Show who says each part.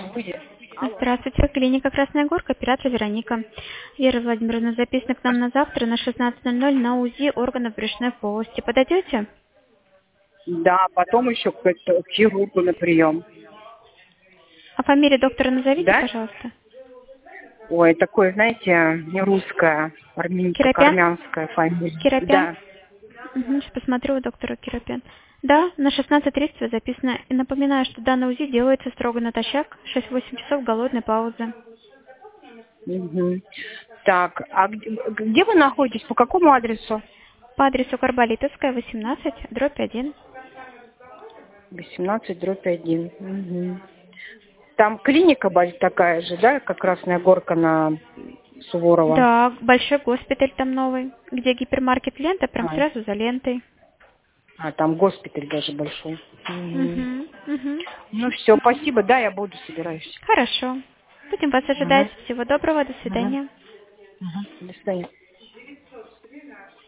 Speaker 1: Будет.
Speaker 2: Здравствуйте, клиника Красная Горка, оператор Вероника. Вера Владимировна, записано к нам на завтра на 16:00 на УЗИ органов брюшной полости. Подойдете?
Speaker 1: Да, потом еще к хирургу на прием.
Speaker 2: А фамилию доктора назовите,
Speaker 1: Да?
Speaker 2: пожалуйста.
Speaker 1: Ой, такое, знаете, не русская,
Speaker 2: Киропян?
Speaker 1: армянская фамилия.
Speaker 2: Киропян?
Speaker 1: Да.
Speaker 2: Сейчас посмотрю у доктора Киропян. Да, на 16:30 вы записано. И напоминаю, что данный УЗИ делается строго натощак, 6-8 часов голодной паузы.
Speaker 1: Мгм. Так, а где вы находитесь? По какому адресу?
Speaker 2: По адресу Карболитовская, 18/1.
Speaker 1: 18/1. Мгм. Там клиника такая же, да, как Красная Горка на Суворова?
Speaker 2: Да, большой госпиталь там новый, где гипермаркет «Лента», прям
Speaker 1: А,
Speaker 2: сразу за лентой.
Speaker 1: там госпиталь даже большой. Мгм.
Speaker 2: Угу.
Speaker 1: Ну все, спасибо, да, я буду, собираюсь.
Speaker 2: Хорошо. Будем вас ожидать.
Speaker 1: Мгм.
Speaker 2: Всего доброго. До
Speaker 1: Мгм.
Speaker 2: свидания.
Speaker 1: Мгм. До свидания.